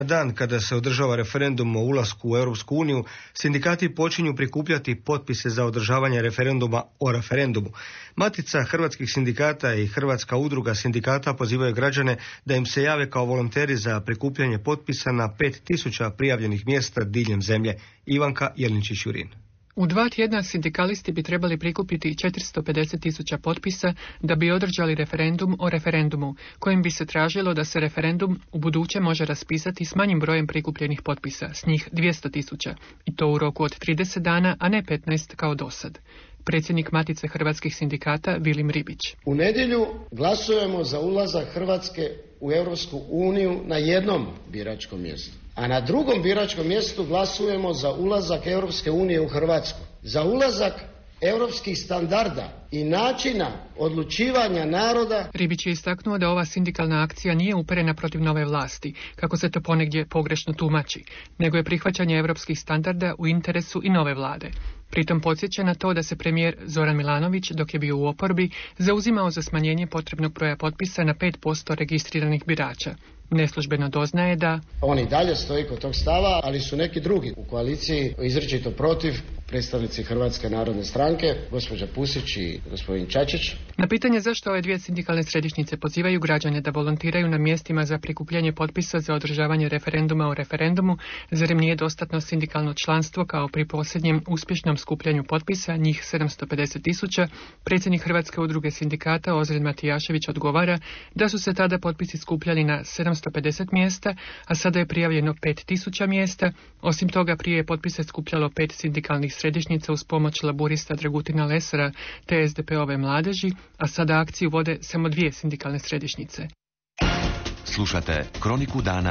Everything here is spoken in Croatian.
Dan kada se održava referendum o ulasku u Europsku uniju, sindikati počinju prikupljati potpise za održavanje referenduma o referendumu. Matica hrvatskih sindikata i Hrvatska udruga sindikata pozivaju građane da im se jave kao volonteri za prikupljanje potpisa na 5000 prijavljenih mjesta diljem zemlje. Ivanka Jelinčić-Jurin. U 2 tjedna sindikalisti bi trebali prikupiti 450.000 potpisa da bi održali referendum o referendumu, kojim bi se tražilo da se referendum u buduće može raspisati s manjim brojem prikupljenih potpisa, s njih 200.000, i to u roku od 30 dana, a ne 15 kao dosad. Predsjednik Matice hrvatskih sindikata Vilim Ribić. U nedjelju glasujemo za ulazak Hrvatske u Europsku uniju na jednom biračkom mjestu, a na drugom biračkom mjestu glasujemo za ulazak Europske unije u Hrvatsku. Za ulazak europskih standarda i načina odlučivanja naroda. Ribić je istaknuo da ova sindikalna akcija nije uperena protiv nove vlasti, kako se to ponegdje pogrešno tumači, nego je prihvaćanje europskih standarda u interesu i nove vlade. Pritom podsjeća na to da se premijer Zoran Milanović, dok je bio u oporbi, zauzimao za smanjenje potrebnog broja potpisa na 5% registriranih birača. Neslužbeno doznaje da oni dalje stoji kod tog stava, ali su neki drugi u koaliciji izričito protiv, predstavnici Hrvatske narodne stranke, gospođa Pusić i gospodin Čačić. Na pitanje zašto ove 2 sindikalne središnjice pozivaju građane da volontiraju na mjestima za prikupljanje potpisa za održavanje referenduma o referendumu, zar im nije dostatno sindikalno članstvo kao pri posljednjem uspješnom skupljanju potpisa, njih 750.000, predsjednik Hrvatske udruge sindikata Ozren Matijašević odgovara da su se tada potpisi skupljali na 750 mjesta, a sada je prijavljeno 5.000 mjesta. Osim toga, prije je potpise skupljalo 5 sindikalnih središnjica uz pomoć laburista Dragutina Lesara te SDP-ove mladeži, a sada akciju vode samo 2 sindikalne središnjice. Slušate Kroniku dana